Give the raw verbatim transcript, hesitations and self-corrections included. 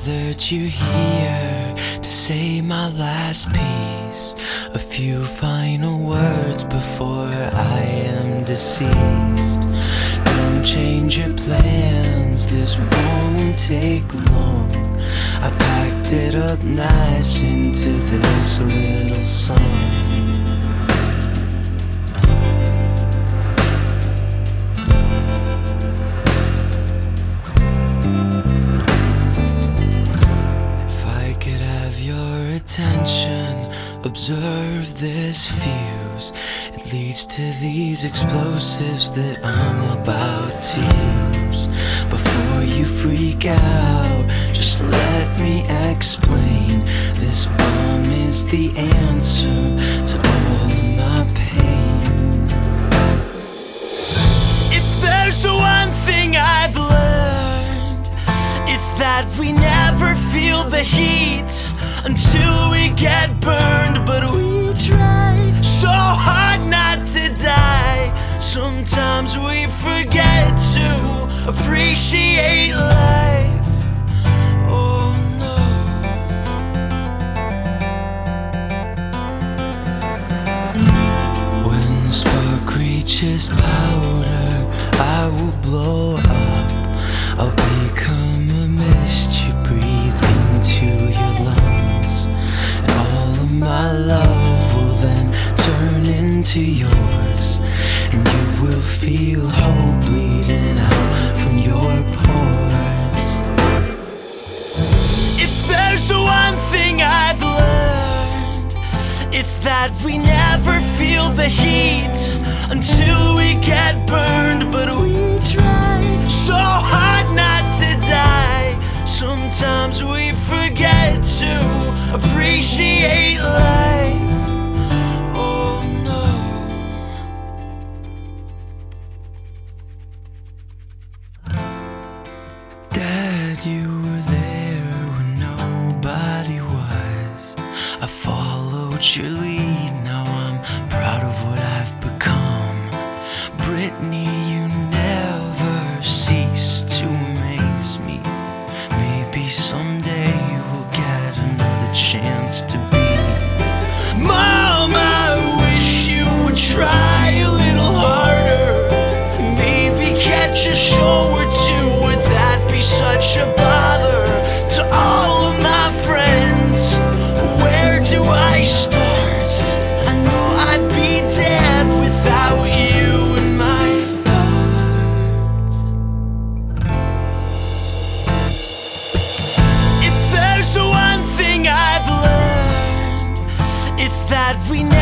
gathered you here to say my last piece. A few final words before I am deceased. Don't change your plans, this won't take long. I packed it up nice into this little song. Attention, observe this fuse. It leads to these explosives that I'm about to use. Before you freak out, just let me explain. This bomb is the answer to all of my pain. If there's one thing I've learned, it's that we never feel the heat until we get burned, but we try so hard not to die. Sometimes we forget to appreciate life. Oh no. When spark reaches powder, I will blow up. I'll become a mist you breathe into your lungs. My love will then turn into yours, and you will feel hope bleeding out from your pores. If there's one thing I've learned, it's that we never feel the heat until we get burned, but we try so hard not to die. Sometimes we forget to appreciate life. Oh no. Dad, you were there when nobody was. I followed your lead, now I'm proud of what I've become. Brittany, you never cease to amaze me. Maybe someday we'll get another chance to be. Mom, I wish you would try a little harder. Maybe catch a show or two, would that be such a bother? To all of my friends, where do I start? I know I'd be dead without you in my heart. If there's one thing I've learned, it's that we never